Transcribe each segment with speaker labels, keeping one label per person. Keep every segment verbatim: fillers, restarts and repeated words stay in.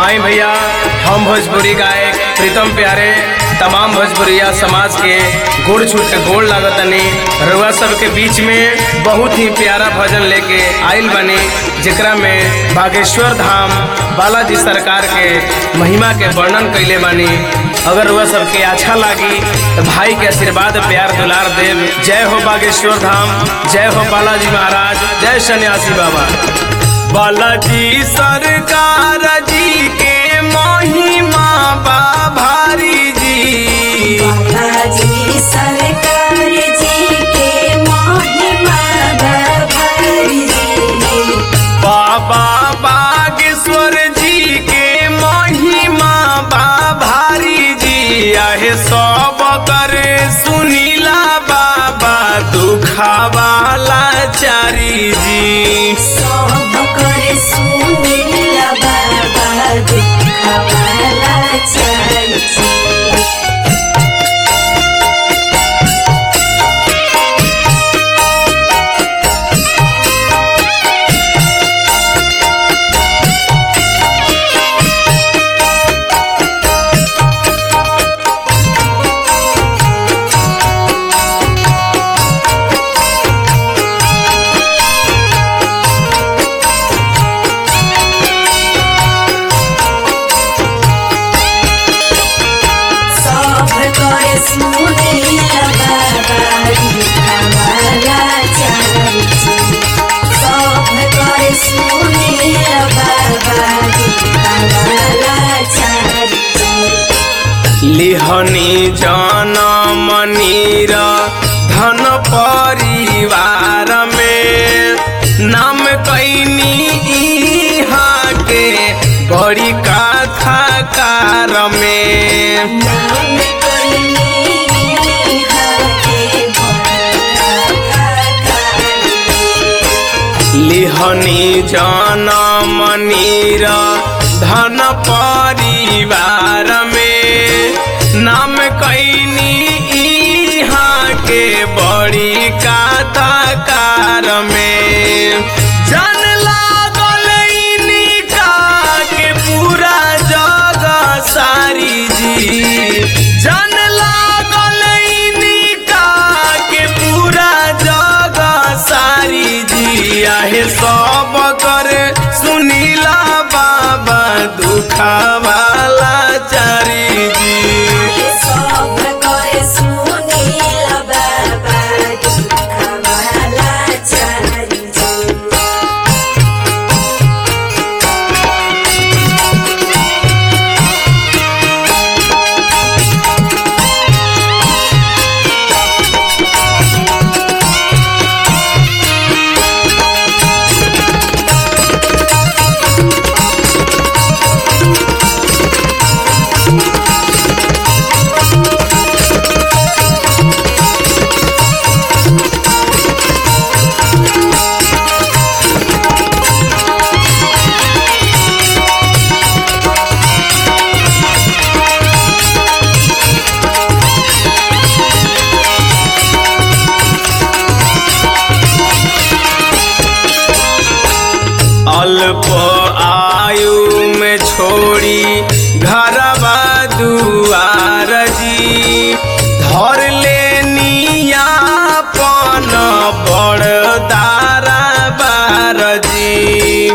Speaker 1: आई भैया, हम भोजपुरी गायक प्रीतम प्यारे तमाम भोजपुरिया समाज के गुड़ छूट के गोड़ लागतनी रउआ सबके बीच में बहुत ही प्यारा भजन लेके आइल बनी, जेकरा में बागेश्वर धाम बालाजी सरकार के महिमा के वर्णन कैले बानी। अगर रउआ सबके अच्छा लागी तो भाई के आशीर्वाद प्यार दुलार देव। जय हो बागेश्वर धाम, जय हो बालाजी महाराज, जय सन्यासी बाबा। बालाजी सरकार जी के महिमा बा भारी जी,
Speaker 2: बालाजी सरकार जी के महिमा बा भारी जी,
Speaker 1: बाबा बागेश्वर जी के महिमा बा भारी जी। आहे सब करे सुनीला बाबा दुखावाला चारी जी,
Speaker 2: सब करे सुनीला बाबा दुखावाला चारी जी।
Speaker 1: लिहनी जनम नीर धन परिवार में नाम कैनी इहाँ के बड़ी कथा कार में।
Speaker 2: नाम कैनी इहाँ के बड़ी कथा में।
Speaker 1: लिहनी जनम नीर धन परिवार में नाम कैनी इहाँ के बड़ी कथाकार में। जन लागल इनका के पूरा जग सारी जी, जन लागल इनका के पूरा जग सारी जी। आहे सब करे सुनीला बाबा दुखावाला चारी जी,
Speaker 2: सब करे सुनीला बाबा दुखावाला चारी जी।
Speaker 1: अल्प आयु में छोड़ी घरवा दुआर जी, धर लेनी अपन बड़ दारा बार जी।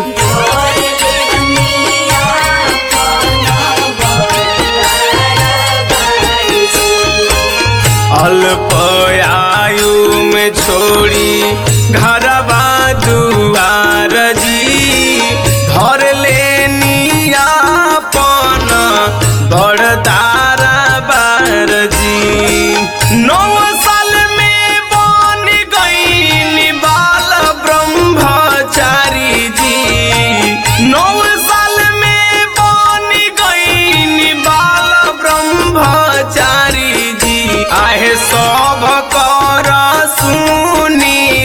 Speaker 1: अल्प आयु में छोड़ी घरवा दुआर जी, धर लेनी अपन बड़ दारा बार जी। नौ साल में बन गई बाल ब्रह्मचारी जी, नौ साल में बन गई बाल ब्रह्मचारी जी। आहे सब कर सुनी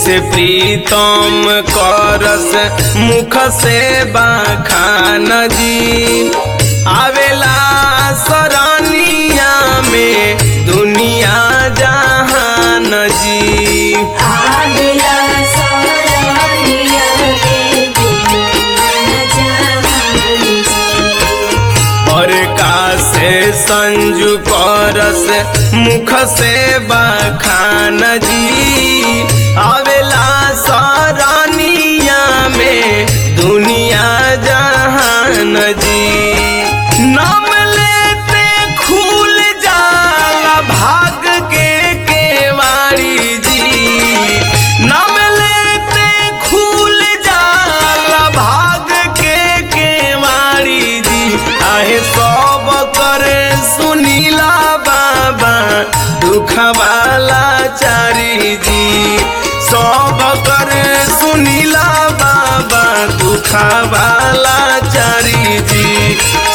Speaker 1: से प्रीतम करस मुख से बखान जी आवेला सरनिया में दुनिया जहान जी
Speaker 2: आवेला सरनिया में दुनिया जहान जी
Speaker 1: और का से संजू करस मुख से बखान जी आवेला सरनिया में दुनिया जहान जी नाम लेते खुल जाला भाग के केवाड़ी जी नाम लेते खुल जाला भाग के केवाड़ी जी आहे सब करे सुनीला बाबा दुखवाला चारी जी सब करे सुनीला बाबा दुखवाला चारी जी